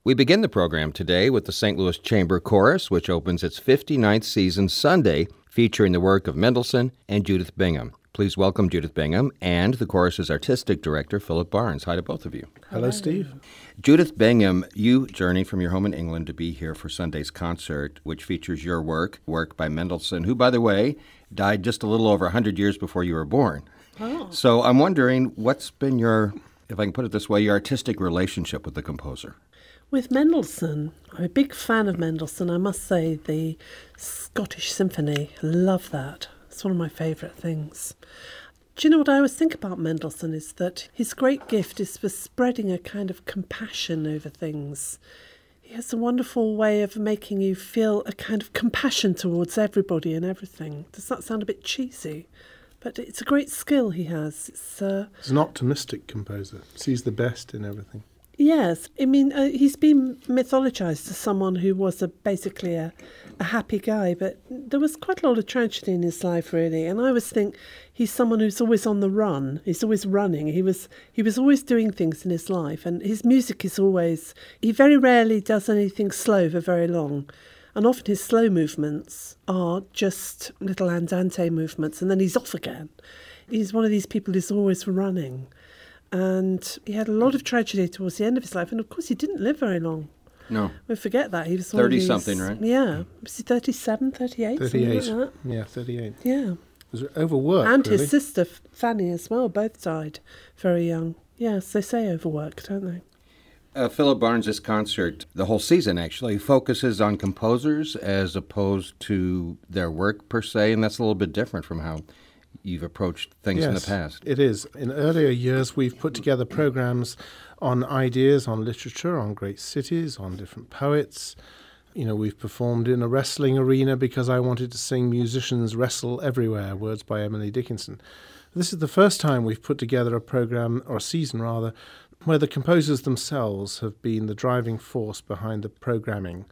We begin the program today with the St. Louis Chamber Chorus, which opens its 59th season Sunday, featuring the work of Mendelssohn and Judith Bingham. Please welcome Judith Bingham and the chorus's artistic director, Philip Barnes. Hi to both of you. Hello, Steve. Judith Bingham, you journeyed from your home in England to be here for Sunday's concert, which features your work by Mendelssohn, who, by the way, died just a little over 100 years before you were born. Oh. So I'm wondering, what's been your, if I can put it this way, your artistic relationship with the composer? With Mendelssohn, I'm a big fan of Mendelssohn. I must say, the Scottish Symphony, I love that. It's one of my favourite things. Do you know what I always think about Mendelssohn is that his great gift is for spreading a kind of compassion over things. He has a wonderful way of making you feel a kind of compassion towards everybody and everything. Does that sound a bit cheesy? But it's a great skill he has. He's an optimistic composer. Sees the best in everything. Yes, I mean, he's been mythologised as someone who was basically a happy guy, but there was quite a lot of tragedy in his life, really. And I always think he's someone who's always on the run. He's always running. He was always doing things in his life, and his music is always. He very rarely does anything slow for very long, and often his slow movements are just little andante movements, and then he's off again. He's one of these people who's always running. And he had a lot of tragedy towards the end of his life. And, of course, he didn't live very long. No. We forget that. He was 30-something, right? Yeah. Was he 37, 38? 38. Like that? Yeah, 38. Yeah. It was overworked, And really. his sister, Fanny, as well, both died very young. Yes, they say overworked, don't they? Philip Barnes' concert, the whole season actually, focuses on composers as opposed to their work per se, and that's a little bit different from how you've approached things in the past. It is. In earlier years, we've put together programs on ideas, on literature, on great cities, on different poets. You know, we've performed in a wrestling arena because I wanted to sing Musicians Wrestle Everywhere, words by Emily Dickinson. This is the first time we've put together a program, or a season rather, where the composers themselves have been the driving force behind the programming.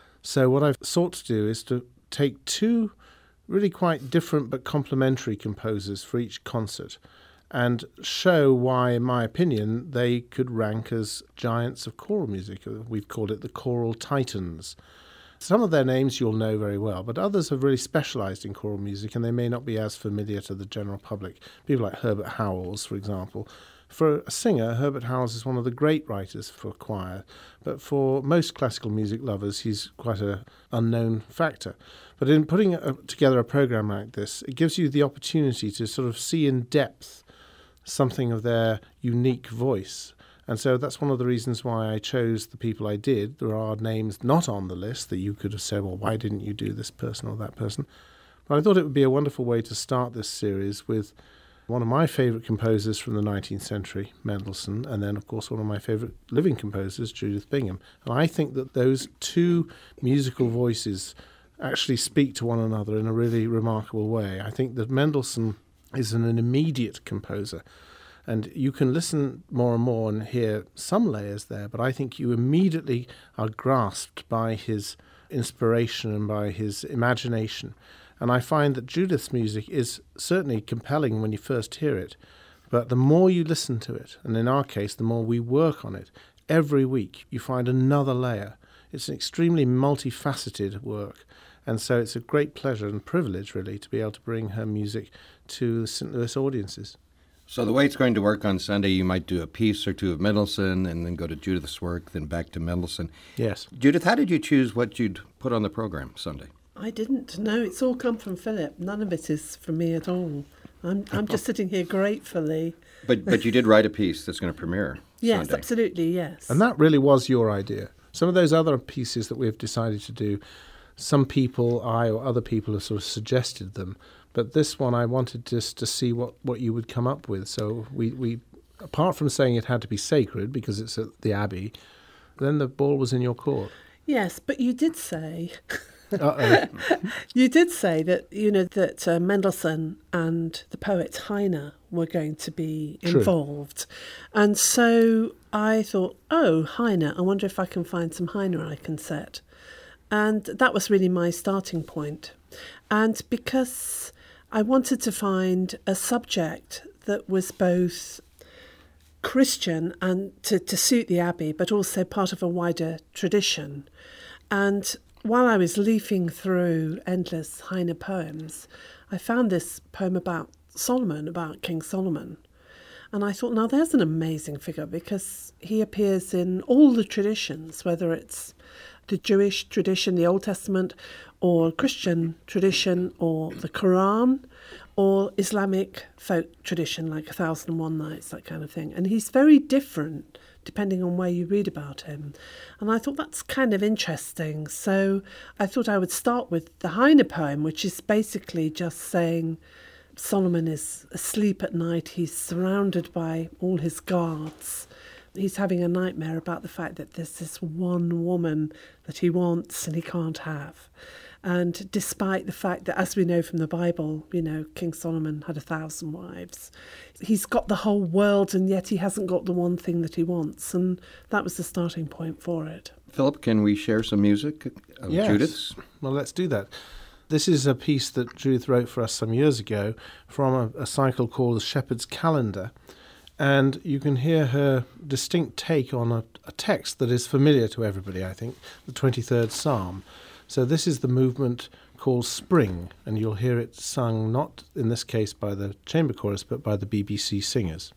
So what I've sought to do is to take two really quite different but complementary composers for each concert and show why, in my opinion, they could rank as giants of choral music. We've called it the choral titans. Some of their names you'll know very well, but others have really specialised in choral music and they may not be as familiar to the general public. People like Herbert Howells, for example. For a singer, Herbert Howells is one of the great writers for choir, but for most classical music lovers, he's quite an unknown factor. But in putting together a program like this, it gives you the opportunity to sort of see in depth something of their unique voice. And so that's one of the reasons why I chose the people I did. There are names not on the list that you could have said, well, why didn't you do this person or that person? But I thought it would be a wonderful way to start this series with one of my favourite composers from the 19th century, Mendelssohn, and then, of course, one of my favourite living composers, Judith Bingham. And I think that those two musical voices actually speak to one another in a really remarkable way. I think that Mendelssohn is an immediate composer, and you can listen more and more and hear some layers there, but I think you immediately are grasped by his inspiration and by his imagination. And I find that Judith's music is certainly compelling when you first hear it, but the more you listen to it, and in our case, the more we work on it, every week you find another layer. It's an extremely multifaceted work, and so it's a great pleasure and privilege, really, to be able to bring her music to St. Louis audiences. So the way it's going to work on Sunday, you might do a piece or two of Mendelssohn and then go to Judith's work, then back to Mendelssohn. Yes. Judith, how did you choose what you'd put on the program Sunday? I didn't know. It's all come from Philip. None of it is from me at all. I'm just sitting here gratefully. But you did write a piece that's going to premiere Yes, Sunday. absolutely, yes. And that really was your idea. Some of those other pieces that we've decided to do, some people, I or other people have sort of suggested them. But this one I wanted just to see what you would come up with. So we apart from saying it had to be sacred because it's at the Abbey, then the ball was in your court. Yes, but you did say... Uh-oh. You did say that, that Mendelssohn and the poet Heine were going to be involved. And so I thought, Heine, I wonder if I can find some Heine I can set. And that was really my starting point. And because I wanted to find a subject that was both Christian and to suit the Abbey, but also part of a wider tradition. And while I was leafing through endless Heine poems, I found this poem about Solomon, about King Solomon. And I thought, now there's an amazing figure, because he appears in all the traditions, whether it's the Jewish tradition, the Old Testament, or Christian tradition, or the Quran, or Islamic folk tradition, like 1001 Nights, that kind of thing. And he's very different depending on where you read about him. And I thought that's kind of interesting. So I thought I would start with the Heine poem, which is basically just saying Solomon is asleep at night. He's surrounded by all his guards. He's having a nightmare about the fact that there's this one woman that he wants and he can't have. And despite the fact that, as we know from the Bible, King Solomon had 1,000 wives, he's got the whole world, and yet he hasn't got the one thing that he wants. And that was the starting point for it. Philip, can we share some music of Judith's? Well, let's do that. This is a piece that Judith wrote for us some years ago from a cycle called The Shepherd's Calendar. And you can hear her distinct take on a text that is familiar to everybody, I think, the 23rd Psalm. So this is the movement called Spring, and you'll hear it sung not in this case by the chamber chorus, but by the BBC singers.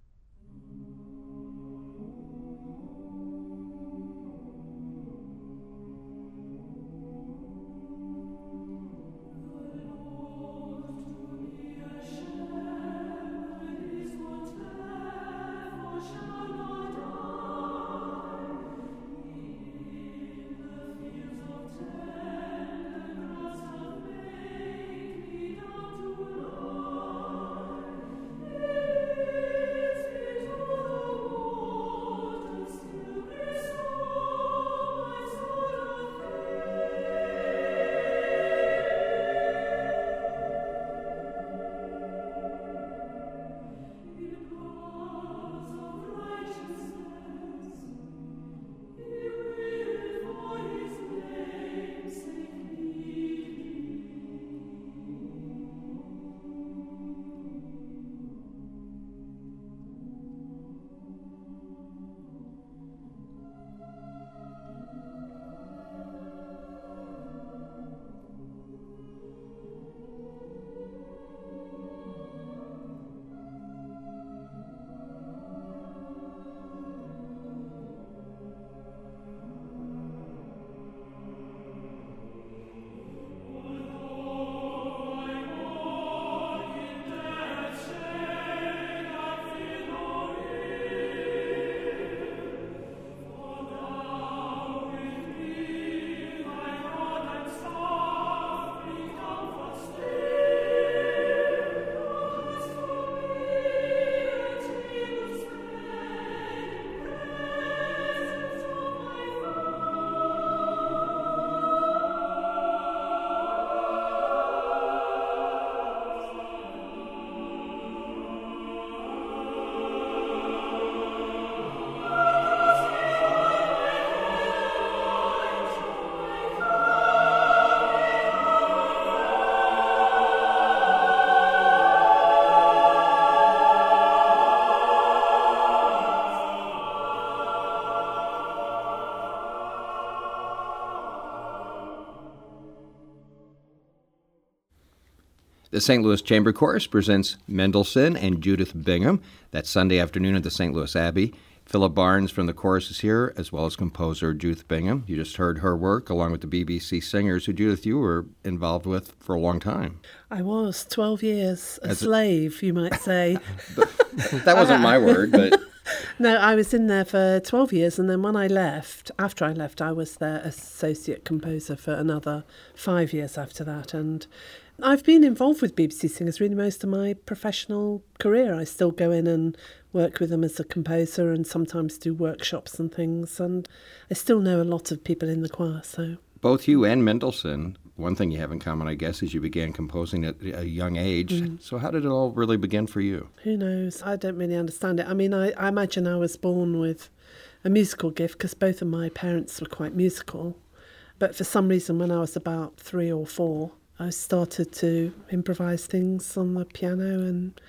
The St. Louis Chamber Chorus presents Mendelssohn and Judith Bingham. That's Sunday afternoon at the St. Louis Abbey. Philip Barnes from the chorus is here, as well as composer Judith Bingham. You just heard her work along with the BBC singers, who, Judith, you were involved with for a long time. I was 12 years, a slave, you might say. That wasn't my word, but... No, I was in there for 12 years, and then when I left, after I left, I was their associate composer for another 5 years after that. And I've been involved with BBC Singers really most of my professional career. I still go in and work with them as a composer and sometimes do workshops and things. And I still know a lot of people in the choir, so... Both you and Mendelssohn, one thing you have in common, I guess, is you began composing at a young age. So how did it all really begin for you? Who knows? I don't really understand it. I mean, I imagine I was born with a musical gift because both of my parents were quite musical. But for some reason, when I was about 3 or 4, I started to improvise things on the piano, and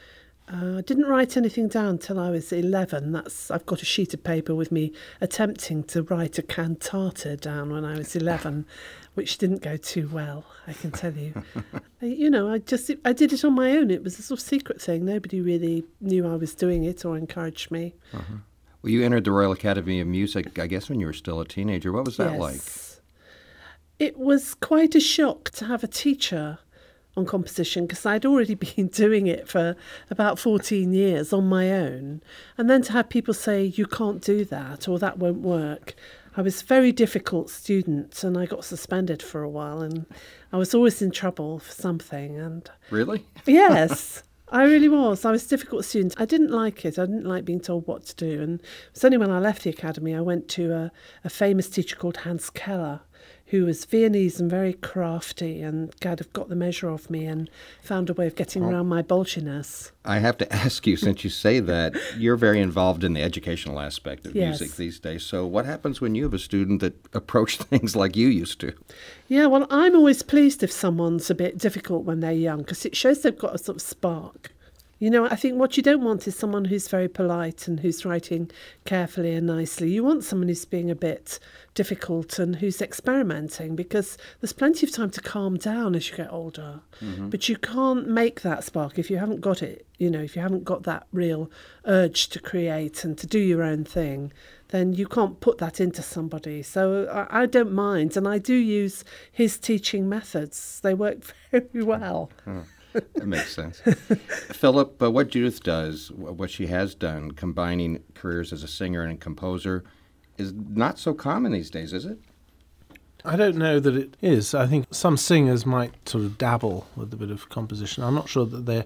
I didn't write anything down till I was 11. I've got a sheet of paper with me attempting to write a cantata down when I was 11, which didn't go too well, I can tell you. I did it on my own. It was a sort of secret thing. Nobody really knew I was doing it or encouraged me. Uh-huh. Well, you entered the Royal Academy of Music, I guess, when you were still a teenager. What was that like? It was quite a shock to have a teacher on composition, because I'd already been doing it for about 14 years on my own. And then to have people say, you can't do that, or that won't work. I was a very difficult student, and I got suspended for a while, and I was always in trouble for something. And Really? Yes, I really was. I was a difficult student. I didn't like it. I didn't like being told what to do. And it was only when I left the academy, I went to a famous teacher called Hans Keller, who was Viennese and very crafty, and kind of got the measure of me and found a way of getting around my bolshiness. I have to ask you, since you say that, you're very involved in the educational aspect of Yes. music these days. So what happens when you have a student that approached things like you used to? Yeah, well, I'm always pleased if someone's a bit difficult when they're young, because it shows they've got a sort of spark. You know, I think what you don't want is someone who's very polite and who's writing carefully and nicely. You want someone who's being a bit difficult and who's experimenting, because there's plenty of time to calm down as you get older. Mm-hmm. But you can't make that spark if you haven't got it, if you haven't got that real urge to create and to do your own thing, then you can't put that into somebody. So I don't mind, and I do use his teaching methods. They work very well. Oh. That makes sense. Philip, what Judith does, what she has done, combining careers as a singer and a composer, is not so common these days, is it? I don't know that it is. I think some singers might sort of dabble with a bit of composition. I'm not sure that they're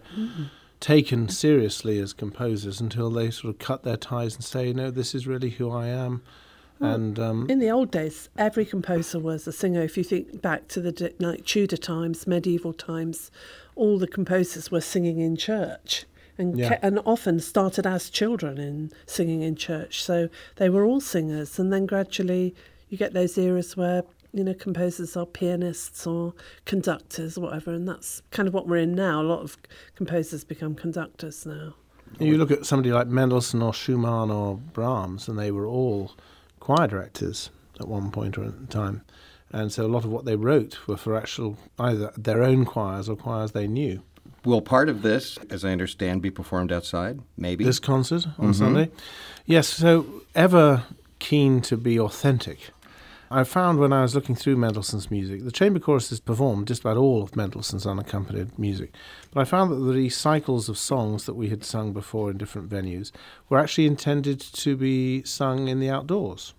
taken seriously as composers until they sort of cut their ties and say, no, this is really who I am. And in the old days, every composer was a singer. If you think back to the Tudor times, medieval times, all the composers were singing in church and often started as children in singing in church. So they were all singers. And then gradually you get those eras where, composers are pianists or conductors or whatever. And that's kind of what we're in now. A lot of composers become conductors now. You look at somebody like Mendelssohn or Schumann or Brahms, and they were all choir directors at one point or in time. And so a lot of what they wrote were for actual either their own choirs or choirs they knew. Will part of this, as I understand, be performed outside, maybe? This concert on Sunday? Yes, so ever keen to be authentic. I found when I was looking through Mendelssohn's music, the chamber chorus has performed just about all of Mendelssohn's unaccompanied music. But I found that the recycles of songs that we had sung before in different venues were actually intended to be sung in the outdoors.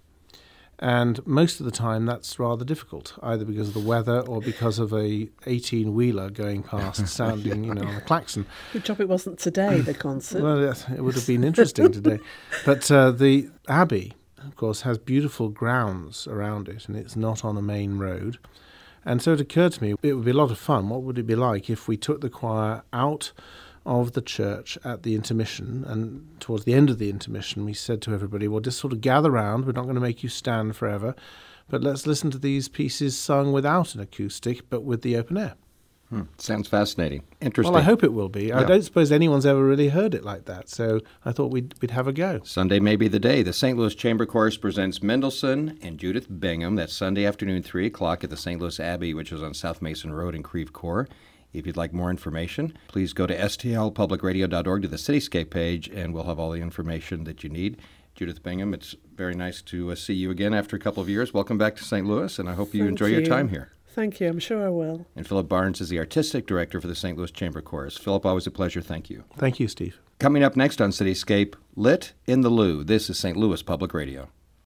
And most of the time that's rather difficult, either because of the weather or because of a 18-wheeler going past sounding, on a klaxon. Good job it wasn't today, the concert. Well, yes, it would have been interesting today. But the Abbey, of course, has beautiful grounds around it, and it's not on a main road. And so it occurred to me, it would be a lot of fun. What would it be like if we took the choir out of the church at the intermission, and towards the end of the intermission we said to everybody, well, just sort of gather round, we're not going to make you stand forever, but let's listen to these pieces sung without an acoustic, but with the open air. Sounds fascinating. Interesting. Well, I hope it will be. Yeah. I don't suppose anyone's ever really heard it like that, so I thought we'd have a go. Sunday may be the day. The St. Louis Chamber Chorus presents Mendelssohn and Judith Bingham. That's Sunday afternoon, 3 o'clock at the St. Louis Abbey, which is on South Mason Road in Creve Coeur. If you'd like more information, please go to stlpublicradio.org to the Cityscape page, and we'll have all the information that you need. Judith Bingham, it's very nice to see you again after a couple of years. Welcome back to St. Louis, and I hope you enjoy your time here. Thank you. I'm sure I will. And Philip Barnes is the artistic director for the St. Louis Chamber Chorus. Philip, always a pleasure. Thank you. Thank you, Steve. Coming up next on Cityscape, Lit in the Lou. This is St. Louis Public Radio.